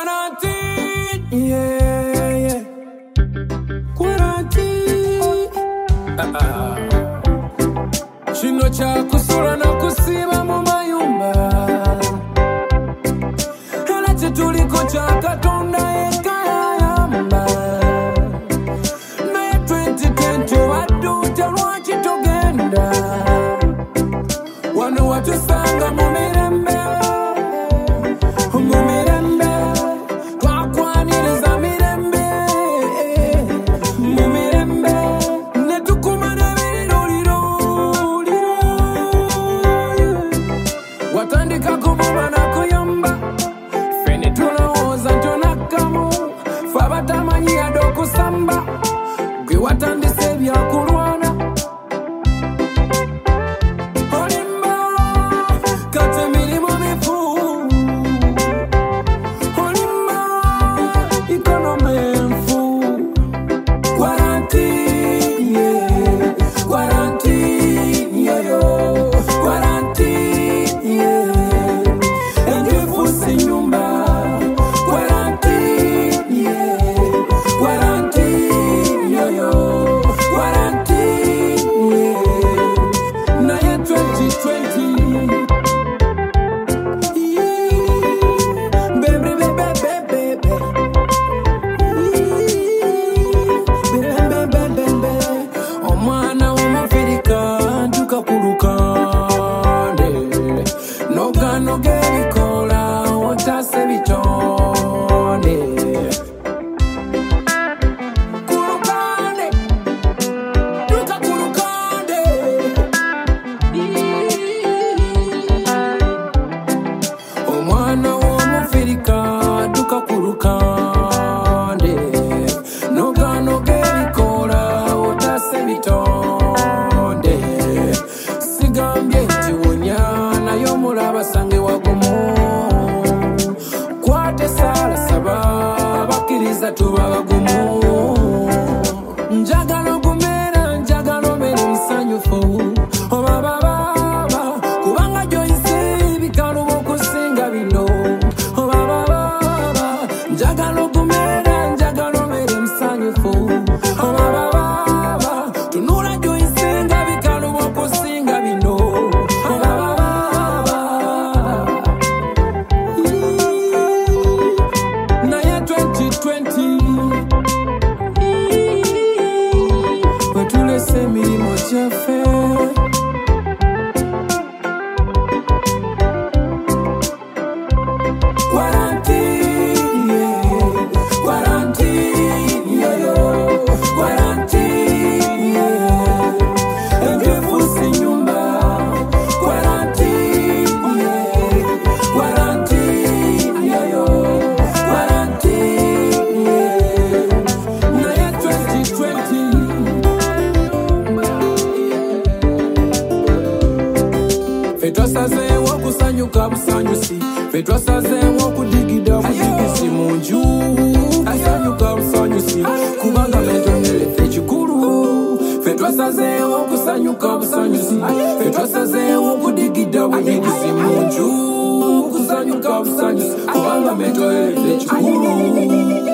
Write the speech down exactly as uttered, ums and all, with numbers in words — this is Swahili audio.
Quarantine, yeah, yeah. Quarantine. Ah, ah. Chino cha kusura na kusiba mu mayumba. Hela chetuliko cha katonda eka yamba. Na twenty twenty wadu telwa chitogenda. Wanu watu sanga mu mirembe. Mu mirembe. Kwa kwaniriza mirembe. Mu mirembe. Netukumana biriruliro. Watandika kubuma na kuyamba. Feni tunaoza ntonakamu. Fabatamanyi adoku samba. Gwe watandise bya kulwana. Olimba kate milimo mifu. Olimba economy mfu. Quarantine, yeah. Quarantine, yeah, yo. Quarantine, yeah. Enjefusi nyumba. Quarantine, yeah. Quarantine, yeah, yo. Quarantine, yeah. Na ya twenty twenty. Yeah. Baby, baby, baby, baby. Baby, baby, baby. Omwana w'Omufirika ntuka ku lukande. Noga noga ebikola otase bitonde. Ku lukande, ntuka ku lukande. Omwana w'Omufirika ntuka ku lukande. Noga noga ebikola otase bitonde. Sigambye nti wonya naye omulaba sange wagumu. Kwate sala saba bakkiriza tuba bagumu. Njagala ogumera njagala obeere musanyufu. Oba bababa kubanga gy'oyise bikaluba okusinga bino. Oba bababa njagala ogumera njagala obeere musanyufu. Oba bababa tunula gy'oyise nga bikaluba okusinga bino. Oba bababa naye twenty twenty wetulese emirimu gyaffe. Quarantine, yeah. Quarantine, yeah, yo. Quarantine, yeah. Enjefusi nyumba. Quarantine, yeah. Quarantine, yeah, yo. Quarantine, yeah. Naye twenty twenty. Fe twasazeewo okusanyuka busanyusi. Fe twasazeewo okudigida budigisi mu nju. Kusanyuka busanyusi kubanga metonere ffe kikulu. Fe twasazeewo okusanyuka busanyusi. Fe twasazeewo okudigida budigisi mu nju. Kusanyuka busanyusi kubanga metonere ffe kikulu.